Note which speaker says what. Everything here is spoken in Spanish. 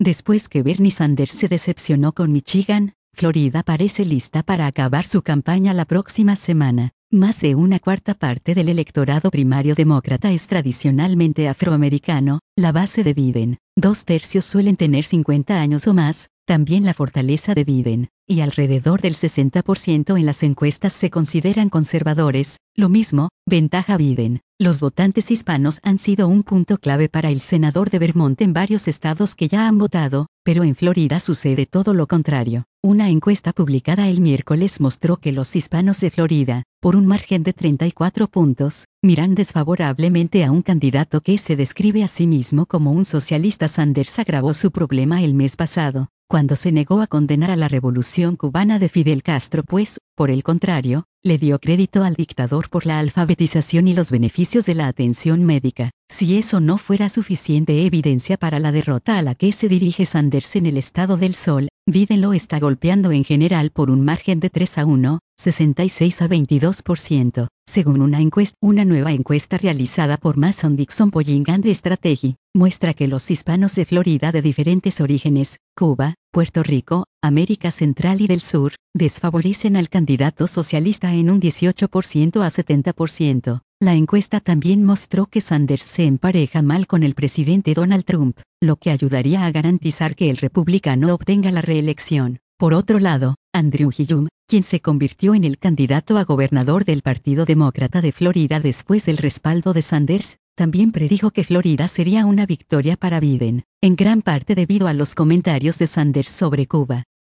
Speaker 1: Después que Bernie Sanders se decepcionó con Michigan, Florida parece lista para acabar su campaña la próxima semana. Más de una cuarta parte del electorado primario demócrata es tradicionalmente afroamericano, la base de Biden. 2/3 suelen tener 50 años o más, también la fortaleza de Biden, y alrededor del 60% en las encuestas se consideran conservadores, lo mismo, ventaja Biden. Los votantes hispanos han sido un punto clave para el senador de Vermont en varios estados que ya han votado, pero en Florida sucede todo lo contrario. Una encuesta publicada el miércoles mostró que los hispanos de Florida, por un margen de 34 puntos, miran desfavorablemente a un candidato que se describe a sí mismo como un socialista. Sanders agravó su problema el mes pasado, cuando se negó a condenar a la revolución cubana de Fidel Castro, pues, por el contrario, le dio crédito al dictador por la alfabetización y los beneficios de la atención médica. Si eso no fuera suficiente evidencia para la derrota a la que se dirige Sanders en el estado del Sol, Biden lo está golpeando en general por un margen de 3-1, 66-22%, según una nueva encuesta realizada por Mason-Dixon Polling and Strategy, muestra que los hispanos de Florida de diferentes orígenes, Cuba, Puerto Rico, América Central y del Sur, desfavorecen al candidato socialista en un 18% a 70%. La encuesta también mostró que Sanders se empareja mal con el presidente Donald Trump, lo que ayudaría a garantizar que el republicano obtenga la reelección. Por otro lado, Andrew Gillum, quien se convirtió en el candidato a gobernador del Partido Demócrata de Florida después del respaldo de Sanders, también predijo que Florida sería una victoria para Biden, en gran parte debido a los comentarios de Sanders sobre Cuba.